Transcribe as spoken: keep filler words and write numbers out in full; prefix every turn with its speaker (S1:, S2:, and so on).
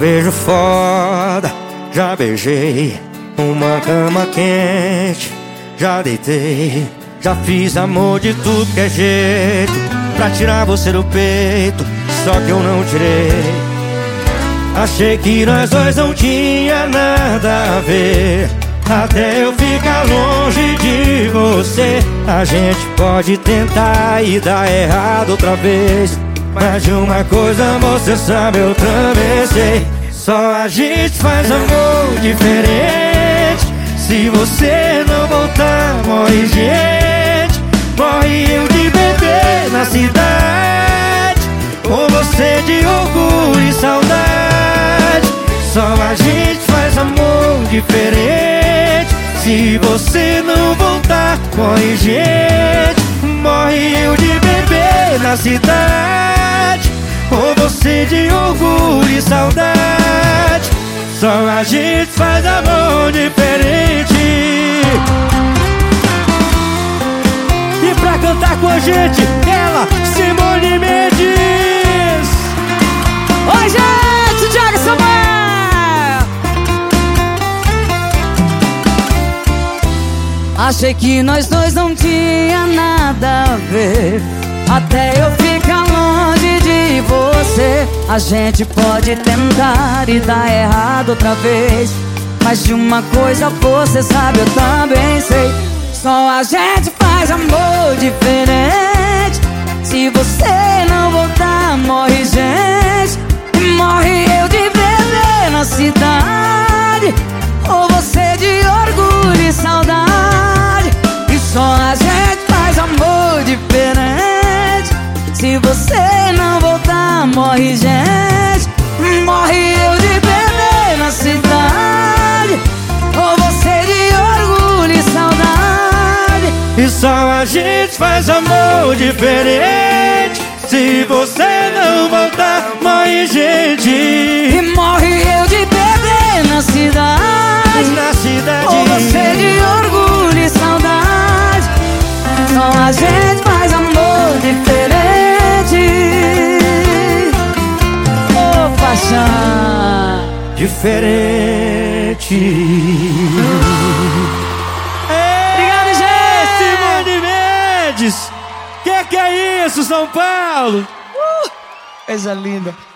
S1: beijo foda, já beijei. Uma cama quente, já deitei. Já fiz amor de tudo que é jeito pra tirar você do peito, só que eu não tirei. Achei que nós dois não tinha nada a ver, até eu ficar longe de você. A gente pode tentar e dar errado outra vez, mas de uma coisa você sabe, eu também sei. Só a gente faz amor diferente. Se você não voltar, morre gente. Morre eu de bebê na cidade, ou você de orgulho e saudade. Só a gente faz amor diferente. Se você não voltar, morre gente. Morre eu de bebê na cidade, ou você de orgulho e saudade. Só a gente faz amor diferente. E pra cantar com a gente, ela, Simone Mendes.
S2: Oi, gente, Thiago Samuel. Achei que nós dois não tinha nada a ver, até eu ficar longe de você. A gente pode tentar e dar errado outra vez, mas de uma coisa você sabe, eu também sei. Só a gente faz amor diferente. Se você não voltar, morre gente. Morre eu de bebê na cidade, ou você de orgulho e saudade. E só a gente faz amor diferente. Se você não voltar, morre gente. Morre eu de bebê na cidade, ou você de orgulho e saudade.
S1: E só a gente faz amor diferente. Se você não voltar, morre gente.
S2: E morre eu de bebê na cidade,
S1: na cidade,
S2: ou você de orgulho e saudade. Só a gente faz amor diferente. Ô, oh, paixão
S1: diferente.
S2: Obrigado, gente.
S1: Simone Mendes. Que que é isso, São Paulo?
S2: Uh, coisa linda.